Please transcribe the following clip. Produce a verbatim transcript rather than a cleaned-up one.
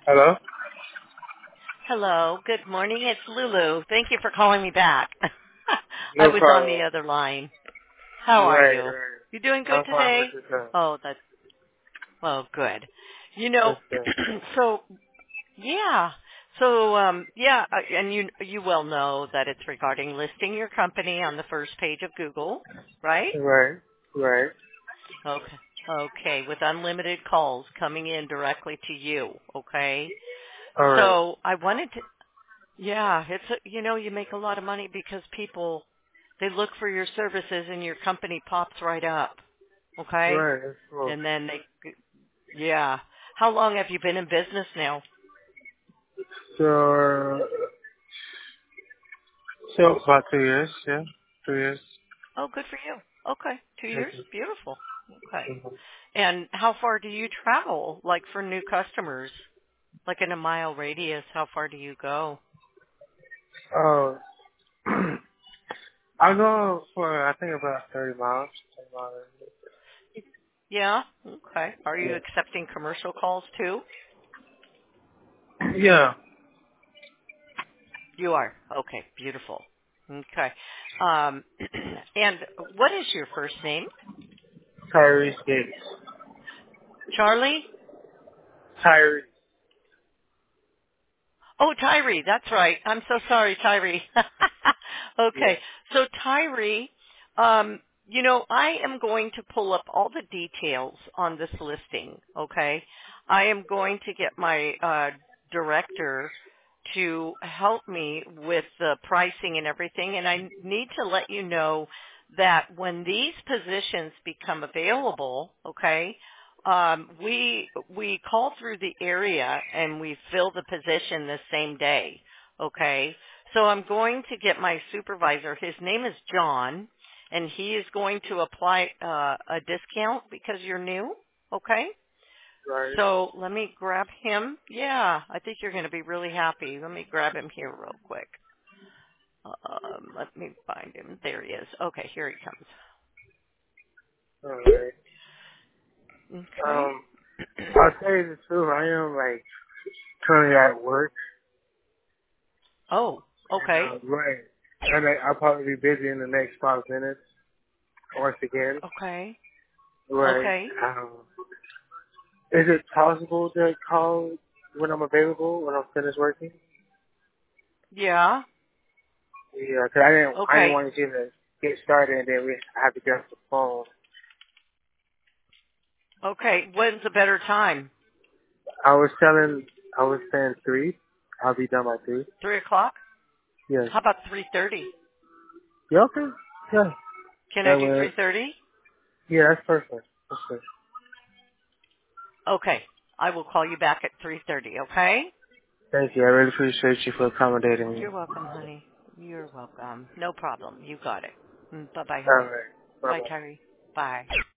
Hello? Hello. Good morning. It's Lulu. Thank you for calling me back. I No was on the problem. other line. How are Right, you? right. You doing good I'm fine with today? yourself. Oh, that's well, good. You know, That's good. so yeah. So um yeah, uh, and you you well know that it's regarding listing your company on the first page of Google, right? Right, right. Okay. Okay, with unlimited calls coming in directly to you, okay? Alright. So I wanted to Yeah, it's a, you know, you make a lot of money because people they look for your services and your company pops right up. Okay? Right, that's cool. And then they yeah. How long have you been in business now? So, so about two years, yeah? Two years. Oh, good for you. Okay. two Thank years? you. Beautiful. Okay. Mhm. And how far do you travel like for new customers? Like in a mile radius, how far do you go? Oh, I'll go for, I think about thirty miles. thirty miles. Yeah? Okay. Are you accepting commercial calls too? Yeah. You are. Okay, beautiful. Okay. Um, and what is your first name? Tyrese Gates. Charlie? Tyrese. Oh, Tyree. That's right. I'm so sorry, Tyree. Yeah. Okay. So Tyree, um, you know, I am going to pull up all the details on this listing. Okay. I am going to get my uh, director to help me with the pricing and everything. And I need to let you know that when these positions become available, okay, um, we we call through the area and we fill the position the same day. Okay, so I'm going to get my supervisor. His name is John, and he is going to apply uh, a discount because you're new. Okay, Right. so let me grab him. Yeah, I think you're going to be really happy. Let me grab him here real quick. Um, let me find him. There he is. Okay, here he Alright. comes. Okay. Um, I'll tell you the truth, I am like currently at work. Oh, And, okay. uh, right. And I, I'll probably be busy in the next five minutes once again. Okay. Right. Okay. Um, is it possible to call when I'm available, when I'm finished working? Yeah. Yeah, 'cause I didn't, I didn't Okay. want you to get started and then we have to get off the phone. Okay. When's a better time? I was telling, I was saying three. I'll be done by three. Three o'clock? Yes. How about three thirty? Yeah, okay. Yeah. Can I That do way. three thirty? Yeah, that's perfect. That's perfect. Okay. I will call you back at three thirty, okay? Thank you. I really appreciate you for accommodating me. You're welcome, honey. You're welcome. No problem. You got it. Bye bye, All honey. right. Bye Bye, bye. Tyree. Bye.